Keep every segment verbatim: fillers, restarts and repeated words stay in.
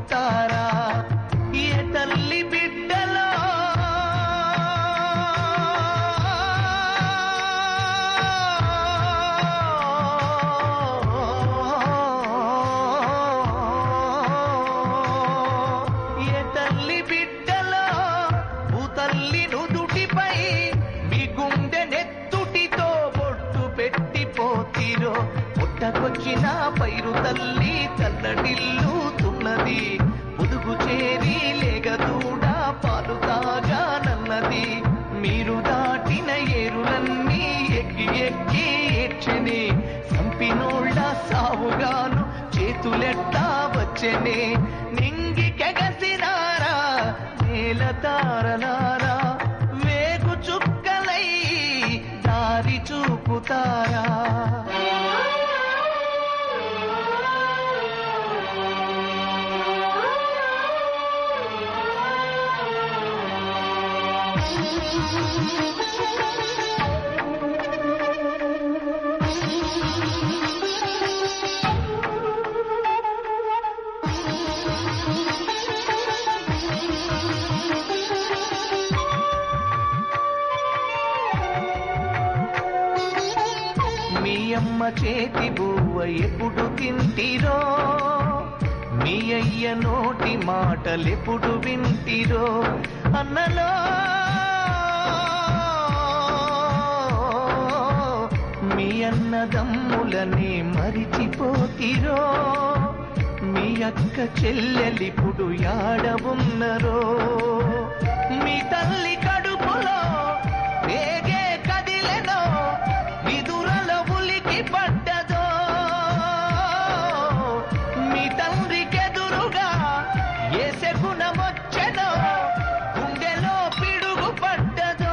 చూపుతారా? ఏ తల్లి బిడ్డలో ఏ తల్లి బిడ్డలో భూతల్లి నుదుటిపై మీ గుండె నెత్తుటితో బొట్టు పెట్టిపోతిరో? పుట్టకొచ్చిన పైరు తల్లి తల్లడిల్లుతున్నది, ముదుగు చేరి లేగదూడా పాలు తాగానన్నది. మీరు దాటిన ఏరులన్నీ ఎక్కి ఎక్కి ఏడ్చెనే, సంపినోళ్ళ సావుగాను చేతులెట్టా వచ్చెనే. నింగి కెగసినారా నేల తారలారా, వేగు చుక్కలై దారి చూపుతారా? మీ అమ్మ చేతి బువ్వ ఎప్పుడు తింటిరో? మీ అయ్య నోటి మాటలెప్పుడు వింటిరో? అన్నలో మీ అన్నదమ్ములని మరిచిపోతిరో? మీ అక్క చెల్లెలిప్పుడు యాడవున్నరో? మీ తల్లి కడుపులో వేగే కదిలెనో, విదురలో ఉలికి పడ్డదో? మీ తండ్రికెదురుగా ఏ శకునమొచ్చెనో, గుండెలో పిడుగు పడ్డదో?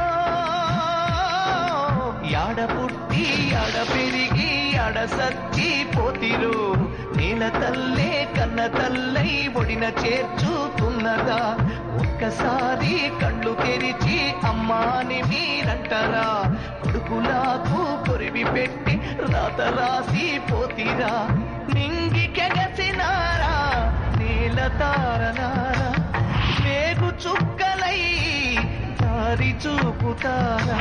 యాడ పుట్టి యాడ పెరిగి యాడ సచ్చిపోతిరు? నేల తల్లే కన్న తల్లై ఒడిన చేర్చుతున్నదా? ఒక్కసారి కళ్ళు తెరిచి అమ్మాని మీరంటారా? కొడుకులాకు కొరివి పెట్టి రాత రాసి పోతిరా? నింగి కెగసినారా నేల తారలారా, వేగు చుక్కలై దారి చూపుతారా?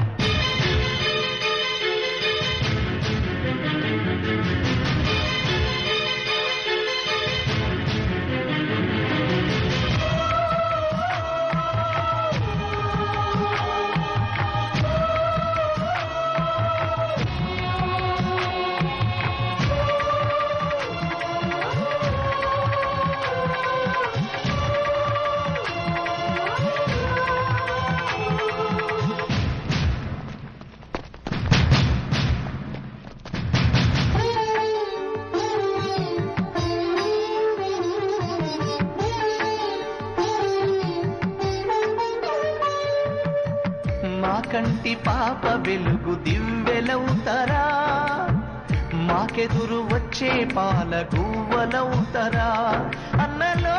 మా కంటి పాప వెలుగు దివ్వెలవుతారా? మాకెదురు వచ్చే పాల గువ్వలవుతారా? అన్నలో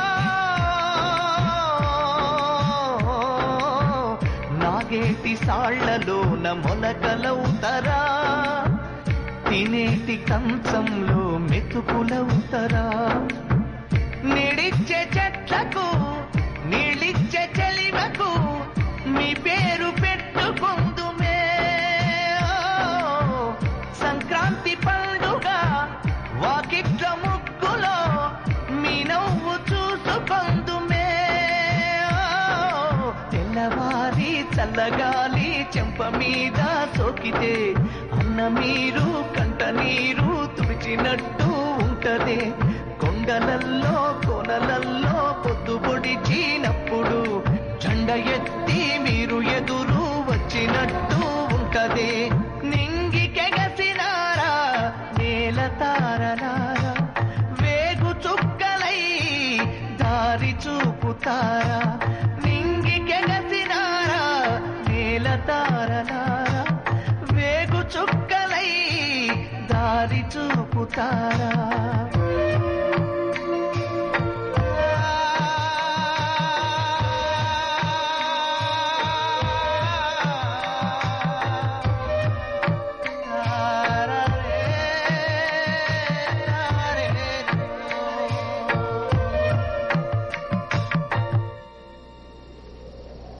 నాగేటి సాళ్లలోన మొలకలవుతారా? తినేటి కంచంలో మెతుకులవుతారా? నిడిచ్చే చెట్లకు నీళ్ళిచ్చే చెలివకు మీ పేరు పెట్టుకుందుమే. సంక్రాంతి పండుగ వాకిట్ల ముగ్గులో మీ నవ్వు చూసుకుందుమే. తెల్లవారి చల్లగాలి చెంప మీద సోకితే అన్న మీరు కంట నీరు తుడిచినట్టు ఉంటదే. కొండలల్లో కోనలల్లో పొద్దు పొడిచినప్పుడు జెండ ఎత్తి మీరు ఎదురు వచ్చినట్టు ఉంటదే. నింగి కెగసినారా నేల తారలారా, వేగు చుక్కలై దారి చూపుతారా? నింగి కెగసినారా నేల తారలారా, వేగు చుక్కలై దారి చూపుతారా?